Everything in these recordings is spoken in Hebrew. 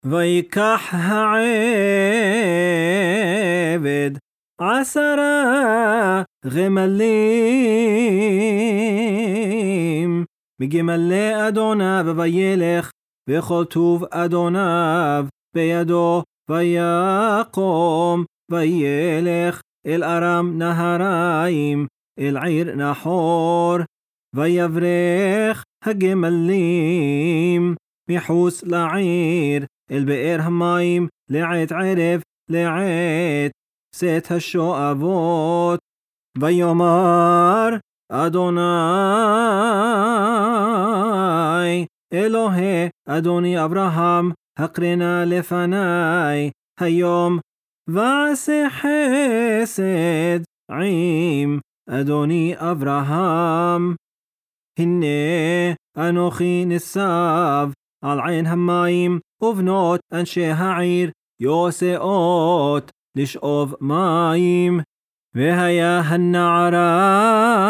ויקח העבד 10 גמלים מגמלי אדוניו וילך וכל טוב אדוניו בידו ויקום וילך אל ארם נהריים אל עיר נחור ויברך הגמלים מחוץ לעיר אל באר המים לעת ערב לעת צאת השואבות ויאמר אדוני אלוהי אדוני אברהם הקרנה לפני היום ועשה חסד עם אדוני אברהם הנה אנוכי ניצב על עין המים ובנות אנשי העיר יוסעות לשאוב מים והיה הנערה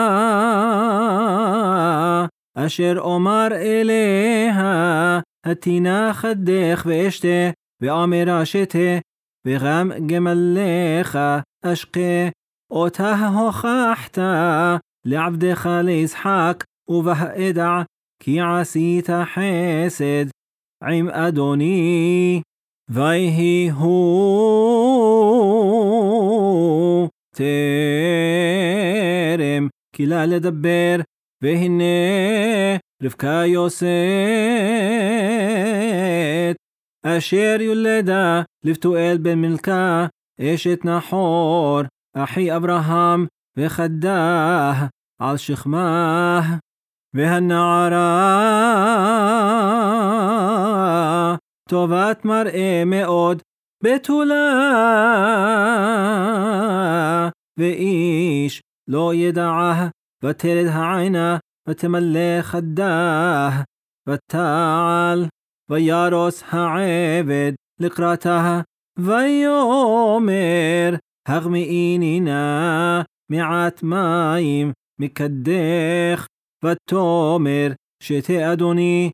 אשר אומר אליה התינה חדך ואשתה ואמרה שתה וגם גמלך אשקה אותה הוכחת לעבדך לישחק ובהדע כי עשית חסד עם אדוני ויהי הוא טרם כלה לדבר והנה רבקה יוסת אשר יולדה לבתואל בן מלכה אשת נחור אחי אברהם וחדה על שכמה והנערה טובת מראה מאוד בתולה ואיש לא ידעה ותלד העינה ותמלא חדה ותעל וירוס העבד לקראתה ויאמר הגמיאיני נא מעט מים מקדך ותאמר שתה אדוני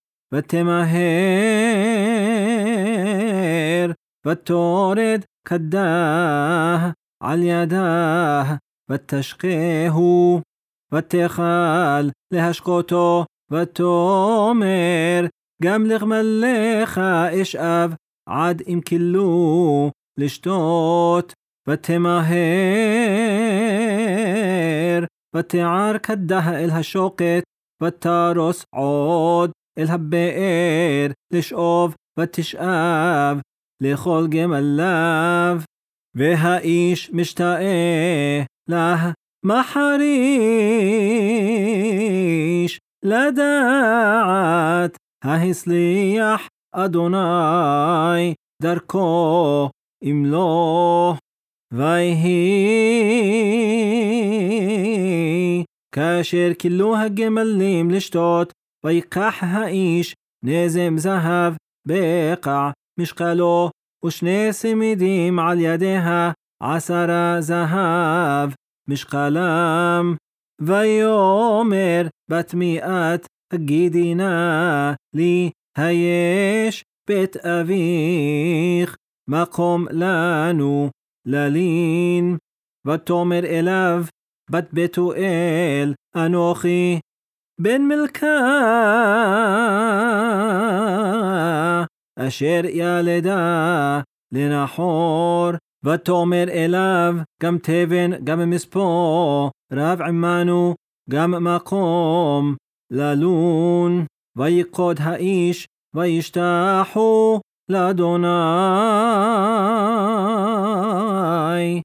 ותמהר ותורד כדה על ידה ותשקהו ותאכל להשקותו ותאמר גם לגמליך אשאב עד אם כלו לשתות ותמהר ותער כדה אל השוקת ותרוס עוד אל הבאר לשאוב ותשאב לכל גמליו והאיש משתאה לה מחריש לדעת ההסליח אדוני דרכו אם לא ויהי כאשר כלו הגמלים לשתות ויקח האיש נזם זהב בקע משקלו ושני סמידים על ידיה 10 זהב משקלם ויאמר בת מיאת הגידי נא לי היש בית אביך מקום לנו ללין ותאמר אליו בת בתואל אנוכי בן מלכה אשר ילדה לנחור ותאמר אליו גם תבן גם מספו רב עמנו גם מקום ללון ויקוד האיש וישתחו לאדוני